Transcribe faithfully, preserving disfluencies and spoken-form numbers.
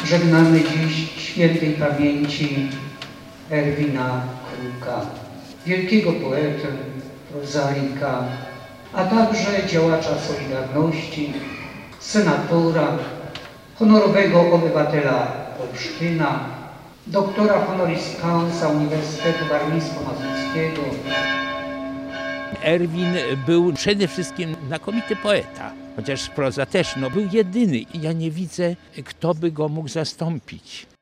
Żegnamy dziś świętej pamięci Erwina Kruka, wielkiego poetę, prozaika, a także działacza Solidarności, senatora, honorowego obywatela Olsztyna, doktora honoris causa Uniwersytetu Warmińsko-Mazurskiego. Erwin był przede wszystkim znakomity poeta, chociaż proza też, no był jedyny i ja nie widzę, kto by go mógł zastąpić.